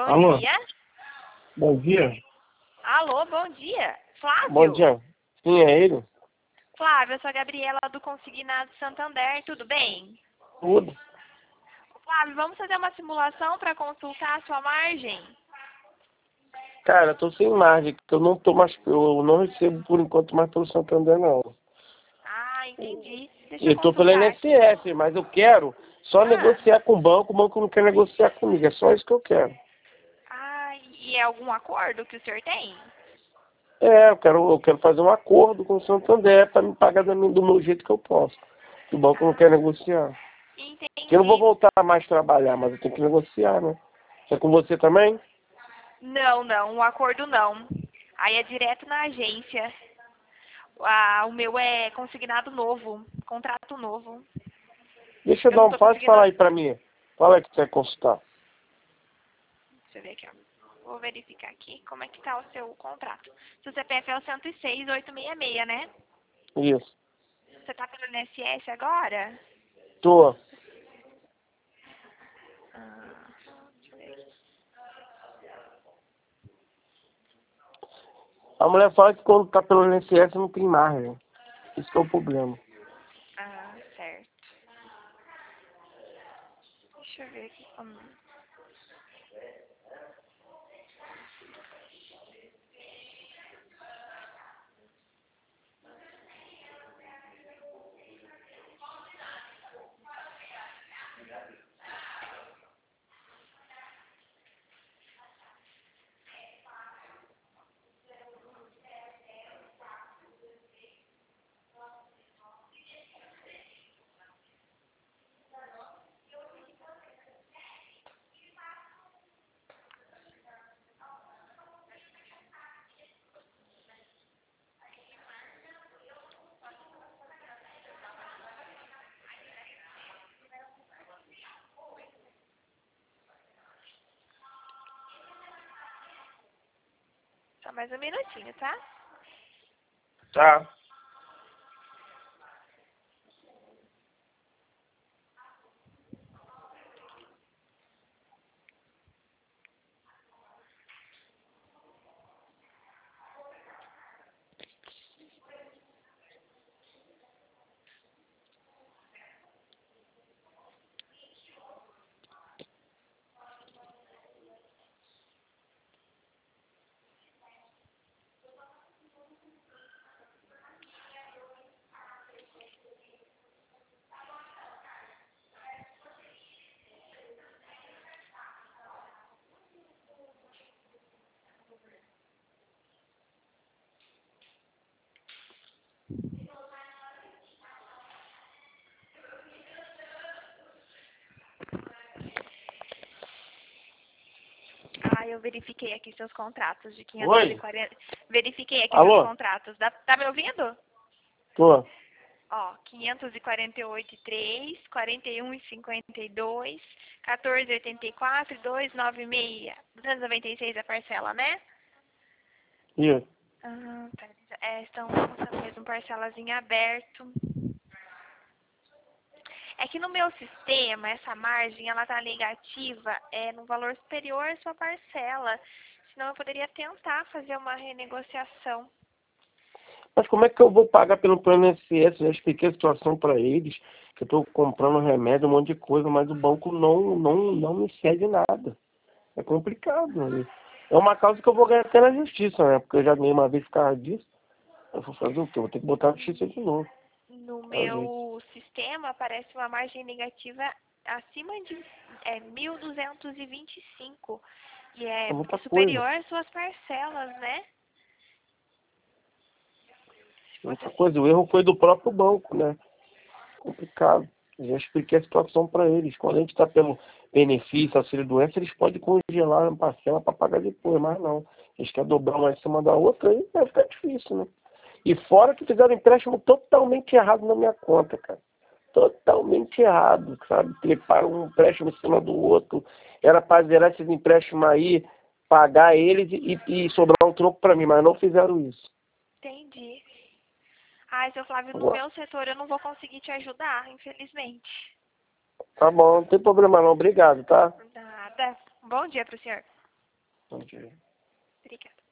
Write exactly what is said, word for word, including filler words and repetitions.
Alô? dia. Bom dia. Alô, bom dia. Flávio? Bom dia. Sim, é ele? Flávio, eu sou a Gabriela do Consignado Santander, tudo bem? Tudo. Flávio, vamos fazer uma simulação para consultar a sua margem? Cara, eu tô sem margem, porque eu não tô mais, eu não recebo por enquanto mais pelo Santander, não. Ah, entendi. Deixa eu Eu tô pelo consultar. I N S S, mas eu quero só Ah, negociar com o banco, o banco não quer negociar comigo, é só isso que eu quero. ah, e é algum acordo que o senhor tem? É, eu quero, eu quero fazer um acordo com o Santander para me pagar da minha- do meu jeito que eu posso. O banco não Ah, quer negociar. Porque eu não vou entendi. voltar a mais trabalhar, mas eu tenho que negociar, né? É com você também? Não, não, o acordo não. Aí é direto na agência. Ah, o meu é consignado novo, contrato novo. Deixa eu Eu dar não um tô passo e conseguindo. falar aí pra mim. Fala aí que você quer consultar. Deixa eu ver aqui, ó. Vou verificar aqui como é que tá o seu contrato. Seu C P F é o cento e seis, oitocentos e sessenta e seis, né? Isso. Você tá pelo I N S S agora? Tô. Ah, deixa eu ver aqui. A mulher fala que quando tá pelo I N S S não tem margem. Isso que é o problema. Ah, certo. Deixa eu ver aqui como... Só mais um minutinho, tá? Tá. Ah, eu verifiquei aqui seus contratos de quinhentos e Oi? quarenta. Verifiquei aqui seus Alô? contratos. Dá- Tá me ouvindo? Tô. Ó, quinhentos e quarenta e oito e três, quarenta e um e cinquenta e dois, quatorze e oitenta e quatro, dois nove seis, duzentos e noventa e seis a parcela, né? Isso. Ah, tá. É, estão mostrando mesmo parcelas em aberto. É que no meu sistema, essa margem, ela tá negativa, é no valor superior à sua parcela. Senão eu poderia tentar fazer uma renegociação. Mas como é que eu vou pagar pelo I N S S? Eu já expliquei a situação pra eles, que eu tô comprando remédio, um monte de coisa, mas o banco não, não, não me cede nada. É complicado, né? É uma causa que eu vou ganhar até na justiça, né? Porque eu já ganhei uma vez por causa disso. Eu vou fazer o quê? Eu vou ter que botar a justiça de novo. No É o jeito. meu sistema aparece uma margem negativa acima de é, mil duzentos e vinte e cinco. E É é muita coisa. superior às suas parcelas, né? Se fosse Muita assim. coisa. O erro foi do próprio banco, né? Complicado. Eu já expliquei a situação para eles. Quando a gente está pelo benefício, auxílio doença, eles podem congelar a parcela para pagar depois, mas não. Eles querem dobrar uma em cima da outra, aí vai ficar difícil, né? E fora que fizeram empréstimo totalmente errado na minha conta, cara. Totalmente errado, sabe? Treparam um empréstimo em cima do outro. Era para zerar esses empréstimos aí, pagar eles e, e sobrar um troco para mim, mas não fizeram isso. Entendi. Ai, seu Flávio, no Agora, meu setor eu não vou conseguir te ajudar, infelizmente. tá bom, não tem problema não. Obrigado, tá? Nada. Bom dia pro senhor. Ok. Obrigada.